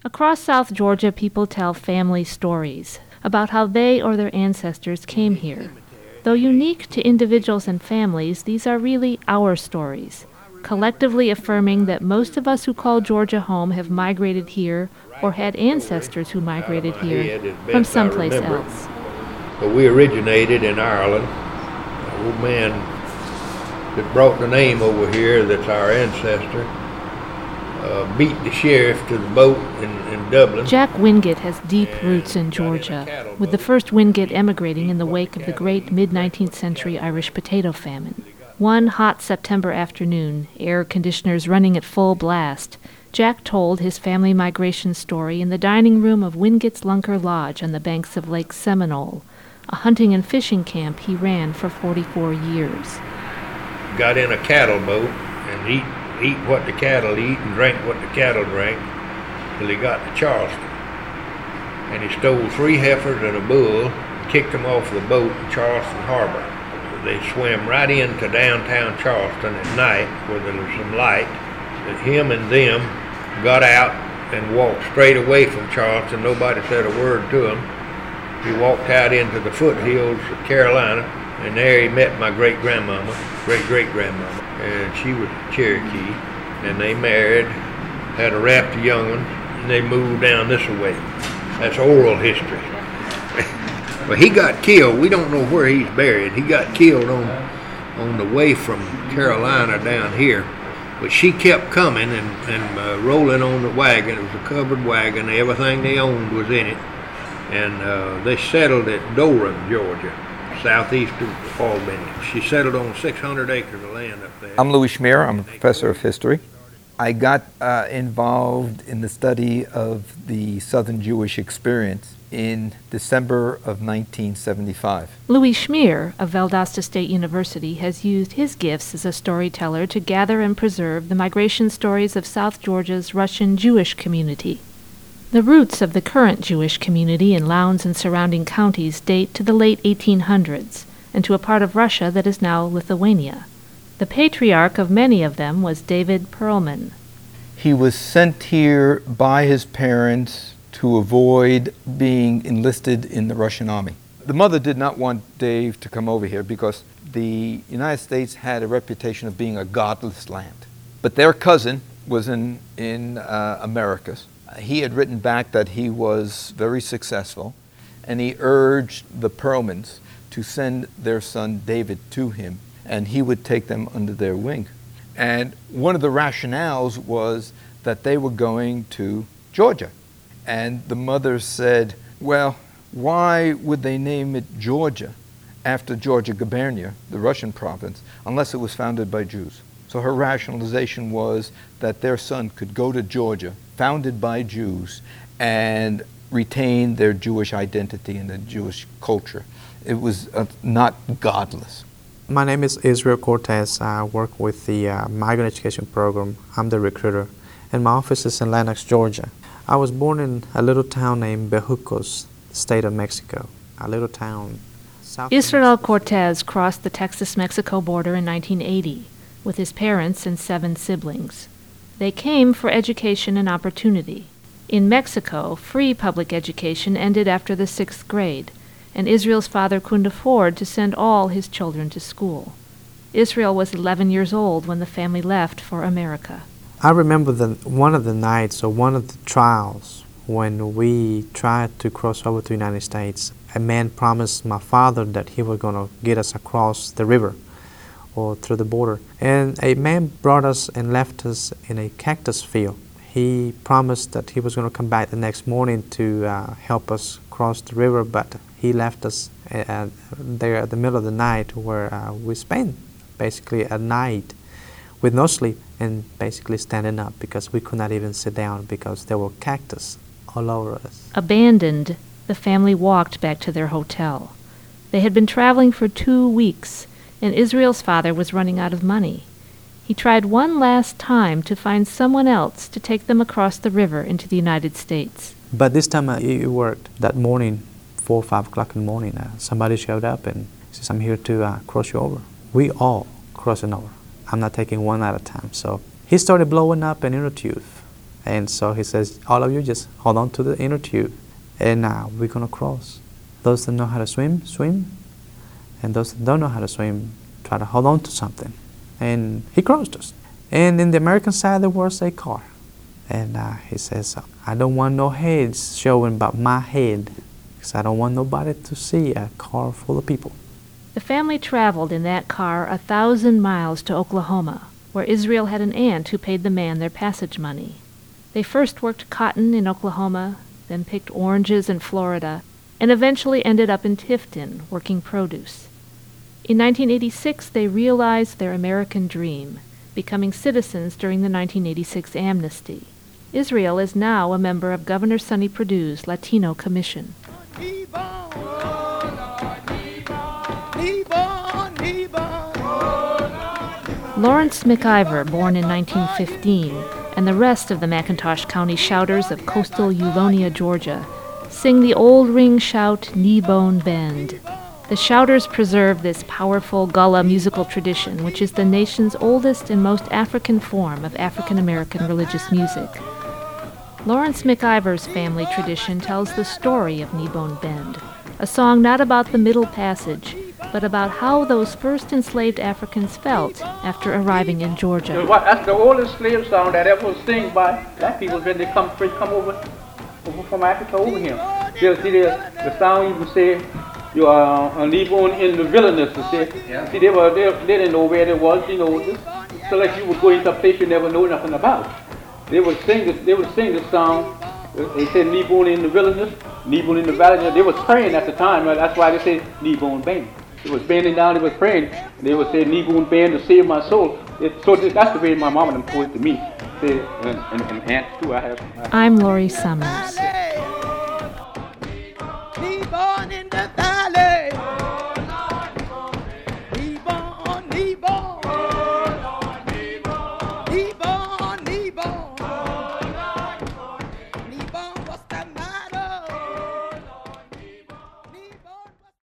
Across South Georgia, people tell family stories about how they or their ancestors came here. Though unique to individuals and families, these are really our stories, collectively affirming that most of us who call Georgia home have migrated here or had ancestors who migrated here from someplace else. But we originated in Ireland. An old man that brought the name over here, that's our ancestor, beat the sheriff to the boat in Dublin. Jack Wingate has deep roots in Georgia, with the first Wingate emigrating in the wake of the great mid-19th century Irish potato famine. One hot September afternoon, air conditioners running at full blast, Jack told his family migration story in the dining room of Wingate's Lunker Lodge on the banks of Lake Seminole, a hunting and fishing camp he ran for 44 years. Got in a cattle boat and eat what the cattle eat and drank what the cattle drank till he got to Charleston. And he stole 3 heifers and a bull and kicked them off the boat in Charleston Harbor. They swam right into downtown Charleston at night where there was some light. That him and them got out and walked straight away from Charleston. Nobody said a word to him. He walked out into the foothills of Carolina, and there he met my great-grandmama, great-great-grandmama, and she was Cherokee, and they married, had a raft of young ones, and they moved down this way. That's oral history. But he got killed. We don't know where he's buried. He got killed on the way from Carolina down here. But she kept coming and rolling on the wagon. It was a covered wagon. Everything they owned was in it. And they settled at Doran, Georgia, southeast of Albany. She settled on 600 acres of land up there. I'm Louis Schmier. I'm a professor of history. I got involved in the study of the Southern Jewish experience in December of 1975. Louis Schmier of Valdosta State University has used his gifts as a storyteller to gather and preserve the migration stories of South Georgia's Russian Jewish community. The roots of the current Jewish community in Lowndes and surrounding counties date to the late 1800s and to a part of Russia that is now Lithuania. The patriarch of many of them was David Perlman. He was sent here by his parents to avoid being enlisted in the Russian army. The mother did not want Dave to come over here because the United States had a reputation of being a godless land. But their cousin was in Americas. He had written back that he was very successful, and he urged the Perlmans to send their son David to him, and he would take them under their wing. And one of the rationales was that they were going to Georgia. And the mother said, well, why would they name it Georgia after Georgia Gubernia, the Russian province, unless it was founded by Jews? So her rationalization was that their son could go to Georgia, founded by Jews, and retain their Jewish identity and the Jewish culture. It was not godless. My name is Israel Cortez. I work with the Migrant Education Program. I'm the recruiter, and my office is in Lenox, Georgia. I was born in a little town named Bejucos, state of Mexico. A little town south. Israel Cortez crossed the Texas-Mexico border in 1980 with his parents and 7 siblings. They came for education and opportunity. In Mexico, free public education ended after the 6th grade, and Israel's father couldn't afford to send all his children to school. Israel was 11 years old when the family left for America. I remember one of the nights or one of the trials when we tried to cross over to the United States. A man promised my father that he was going to get us across the river or through the border. And a man brought us and left us in a cactus field. He promised that he was going to come back the next morning to help us cross the river, but he left us there at the middle of the night where we spent basically a night with no sleep and basically standing up because we could not even sit down because there were cactus all over us. Abandoned, the family walked back to their hotel. They had been traveling for 2 weeks, and Israel's father was running out of money. He tried one last time to find someone else to take them across the river into the United States. But this time it worked. That morning, 4 or 5 o'clock in the morning, somebody showed up and says, I'm here to cross you over. We all crossing over. I'm not taking one at a time. So he started blowing up an inner tube, And so he says, all of you just hold on to the inner tube, and we're going to cross. Those that know how to swim, swim. And those that don't know how to swim, try to hold on to something. And he crossed us. And in the American side, there was a car. And he says, I don't want no heads showing but my head, because I don't want nobody to see a car full of people. The family traveled in that car 1,000 miles to Oklahoma, where Israel had an aunt who paid the man their passage money. They first worked cotton in Oklahoma, then picked oranges in Florida, and eventually ended up in Tifton working produce. In 1986, they realized their American dream, becoming citizens during the 1986 amnesty. Israel is now a member of Governor Sonny Perdue's Latino Commission. Lawrence McIver, born in 1915, and the rest of the McIntosh County Shouters of coastal Eulonia, Georgia, sing the old ring shout, Kneebone Bend. The Shouters preserve this powerful Gullah musical tradition, which is the nation's oldest and most African form of African American religious music. Lawrence McIver's family tradition tells the story of Kneebone Bend, a song not about the Middle Passage, but about how those first enslaved Africans felt after arriving in Georgia. That's the oldest slave song that ever was sung by black people when they come over from Africa over here. The song even say, you are Kneebone in the wilderness. See, they didn't know where it was, so like you would go into a place you never know nothing about. They would sing this song. They said Kneebone in the wilderness, Kneebone in the valley. They was praying at the time. Right? That's why they say Kneebone Bend. They was bending down. They was praying. They would say Kneebone Bend to save my soul. So that's the way my mom and them told it to me. And aunts too. I'm Laurie Summers.